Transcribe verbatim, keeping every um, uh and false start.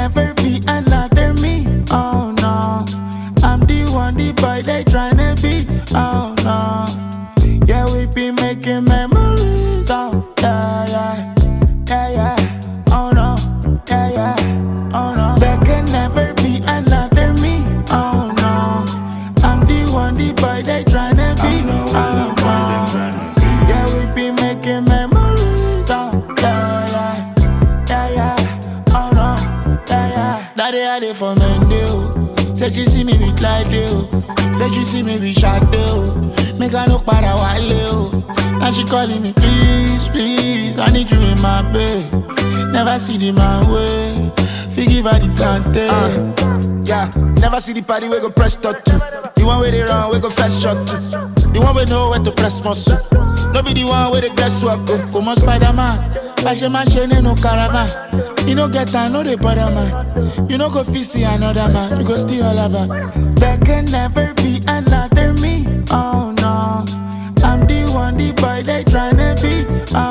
never be another me. Oh no, I'm the one, the boy they tryna be. Oh no, yeah, we be making memories. Oh yeah, yeah, yeah, yeah. Oh no, yeah, yeah. Oh no, there can never be another me. Oh no, I'm the one, the boy they tryna be. Oh no, yeah, we be making memories. Oh yeah, yeah, yeah, yeah. Oh no, yeah, yeah. That day I did for Mendel. Said she see me with like deal. Said she see me with shot deal. Make her look para wale. Now she calling me, please, please, I need you in my bed. Never see the man way. Forgive her the plantain. Uh, yeah, never see the party we go press start to. The one where they run, we go fast shot to. The one we know where to press muscle. No be the one where they guess what go. Come on, Spider-Man. Fashion man, shane no caravan. You no get time, no they bother man. You no go fit see another man. You go still all over. There can never be another me. Oh no, I'm the one, the boy they tryna be. Oh